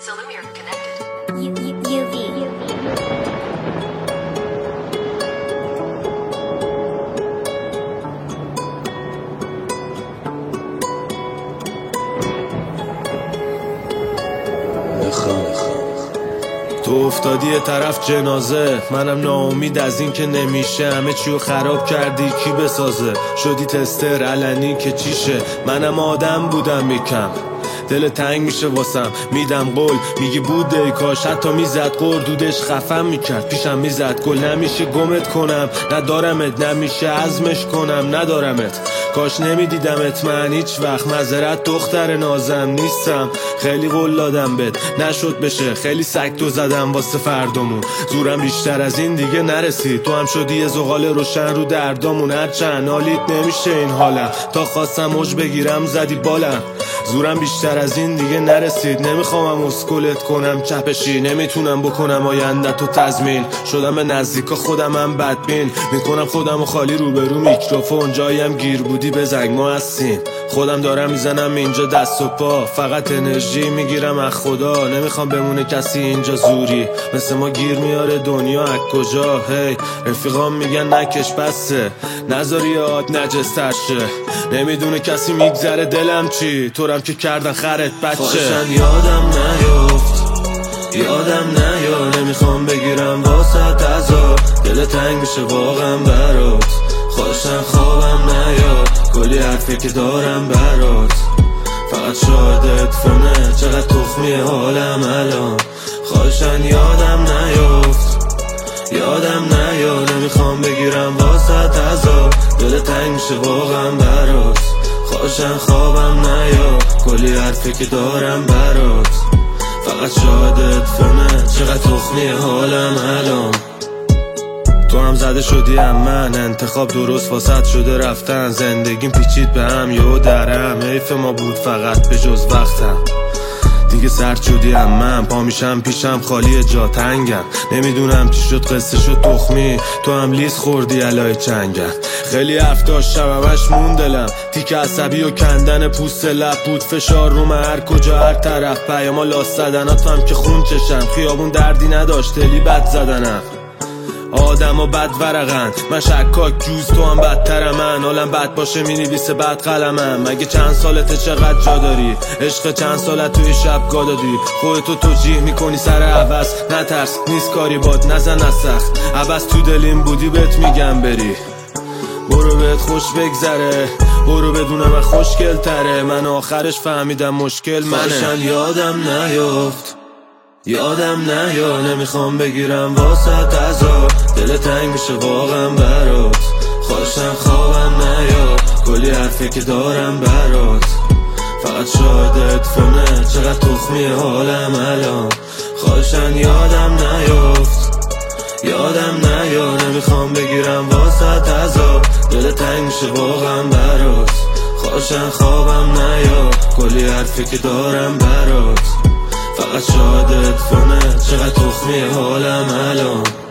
Salumir connected. UV. تو افتادی یه طرف جنازه، منم ناامید از این که نمیشه. همه چیو خراب کردی کی بسازه؟ شدی تستر علنی که چیشه. منم آدم بودم یکم، دل تنگ میشه واسم. میدم قول میگی بود ای کاش، حتی میزد قردودش خفم میکرد. پیشم میزد گل نمیشه گمت کنم. ندارمت نمیشه عزمش کنم. ندارمت کاش نمیدیدمت من هیچ وقت. معذرت دختر نازم نیستم. خیلی قول دادم بهت نشد بشه. خیلی سکتو زدم واسه فردامون. زورم بیشتر از این دیگه نرسید. تو هم شدی یه زغال روشن رو دردامون. هرچند حالیت نمیشه این حالم. تا خواستم موج بگیرم زدی بالم. زورم بیشتر از این دیگه نرسید. نمیخوام اسکلت کنم چپشی. نمیتونم بکنم آینده‌تو تضمین. شدم به نزدیکا خودمم بدبین. میکنم خودمو خالی روبرو میکروفون. جاییم گیر بودی بزنگ ما هستیم. خودم دارم میزنم اینجا دست و پا. فقط انرژی میگیرم از خدا. نمیخوام بمونه کسی اینجا زوری مثل ما گیر میاره دنیا از کجا. هی رفیقام میگن نکش بسه، نذاری یاد نجستر شه. نمیدونه کسی میگذره دلم چی. تورم که کردن خرت بچه. خواهشن یادم نیفت، یادم نیا. نمیخوام بگیرم واسه عذاب. دل تنگ میشه واقعا برات. خواهشن خوابم نیاد. کلی حرفی که دارم برات. فقط شاهدت فونه چقدر تخمیه حالم الان. خواهشن یادم نیفت، یادم نیا. نمیخوام بگیرم واسه عذاب. دل تنگ میشه واقعا برات. خواهشن خوابم نیا. کلی حرفی که دارم برات. فقط شاهدت فونه چقدر تخمیه حالم الان. تو هم زده شدی من. انتخاب درست واسط شده رفتن. زندگیم پیچید به هم یهو درم. حیف ما بود فقط به جز وقتم. دیگه سرد شدی من. پا میشم پیشم خالی جا تنگم. نمیدونم چی شد قصه شد تخمی. تو هم لیز خوردی علای چنگم. خیلی حرف داشتم همش مون دلم. تیک عصبی و کندن پوست لب بود. فشار رو هر کجا هر طرف. پیاما لاس زدناتم که خون چشم. خیابون دردی نداشت دلی بد زدنم. آدم و بد ورقن. من شکاک جوز تو هم بدتر من. حالم بد باشه مینویسه بد قلمم. مگه چند سالته چقدر جا داری؟ عشق چند سالت توی شب گا دادی؟ خودتو توجیه میکنی سر عوض. نترس نیست کاری باد نزن از سخت. عوض تو دلیم بودی بهت میگم بری. برو بهت خوش بگذره. برو بدونم من خوشگل تره. من آخرش فهمیدم مشکل منه. خواهشن یادم نیفت، یادم نیا. نمیخوام بگیرم واسه عذاب. دل تنگ میشه واقعا برات. خواهشن خوابم نیا. کلی حرفی که دارم برات. فقط شاهدت فونه چقدر تخمیه حالم الان. خواهشن یادم نیفت، یادم نیا. نمیخوام بگیرم واسه عذاب. دل تنگ میشه واقعا برات. خواهشن خوابم نیا. کلی حرفی که دارم برات. فقط شاهدت فونه چقدر تخمیه حالم الان.